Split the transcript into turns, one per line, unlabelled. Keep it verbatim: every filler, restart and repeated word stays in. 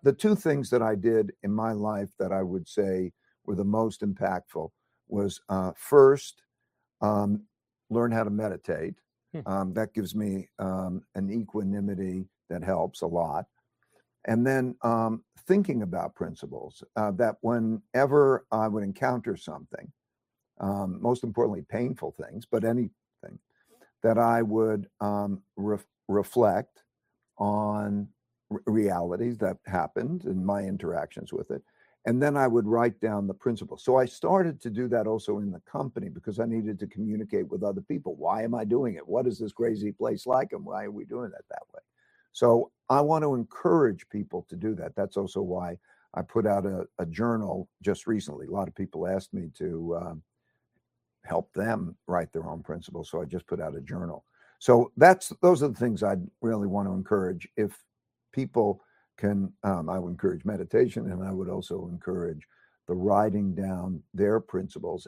the two things that I did in my life that I would say were the most impactful was uh, first, um, learn how to meditate.
Hmm.
Um, that gives me um, an equanimity that helps a lot. And then um, thinking about principles uh, that whenever I would encounter something, um, most importantly, painful things, but anything, that I would um, ref- reflect on r- realities that happened and my interactions with it. And then I would write down the principles. So I started to do that also in the company because I needed to communicate with other people. Why am I doing it? What is this crazy place like? And why are we doing it that way? So I want to encourage people to do that. That's also why I put out a, a journal just recently. A lot of people asked me to um, help them write their own principles. So I just put out a journal. So that's those are the things I'd really want to encourage. If people can, um, I would encourage meditation, and I would also encourage the writing down their principles